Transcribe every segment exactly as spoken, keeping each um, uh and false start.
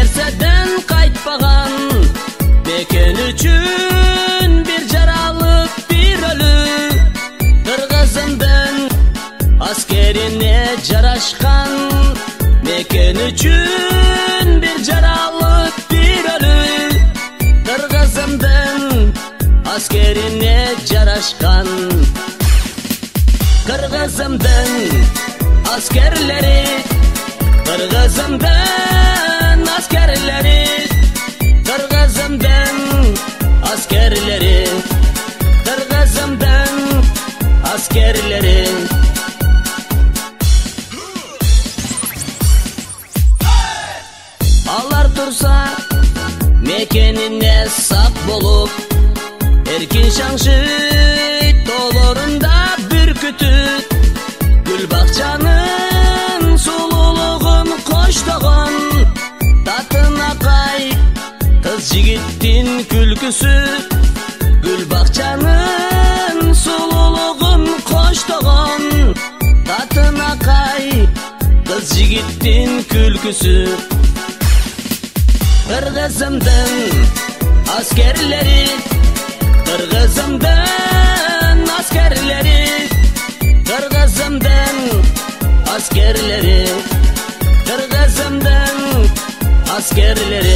нерседен кайтпаган, мекен үчүн бир жаралык, бир өлүү. Кыргызымдын аскерине жарашкан, мекен үчүн бир жаралык, бир өлүү. Кыргызымдын аскерине жарашкан. Кыргызымдын аскерлери, Кыргызымдын аскерлери, Кыргызымдын аскерлери, Кыргызымдын аскерлери. Алар турса мекенине сак болуп, эркин шаңшы тоолорунда бүркүтүп, гүл бакчанын сулуулугун коштогон, татынакай кыз жигиттин күлкүсү, гүл бакчанын сулуулугун коштогон, татынакай кыз жигиттин күлкүсү. Кыргызымдын аскерлери, Кыргызымдын аскерлери, Кыргызымдын аскерлери, Кыргызымдын аскерлери.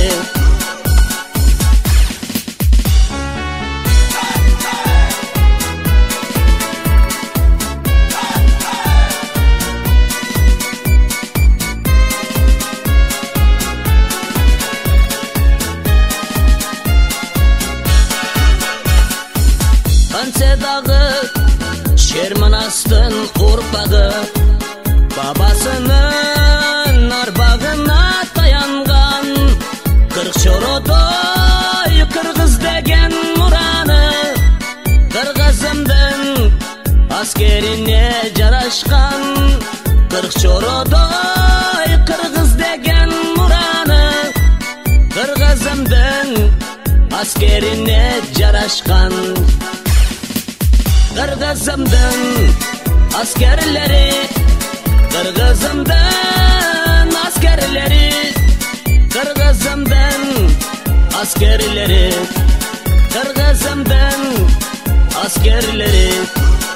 Канцедагы Шерманастын урпагы, бабасынын арбагына таянган, кырк чородой кыргыз деген мураны. Кыргызымдын аскерине жарашкан, кырк чородой кыргыз деген мураны. Кыргызымдын аскерине жарашкан. Кыргызымдын аскерлери, Кыргызымдын аскерлери, Кыргызымдын аскерлери, Кыргызымдын аскерлери.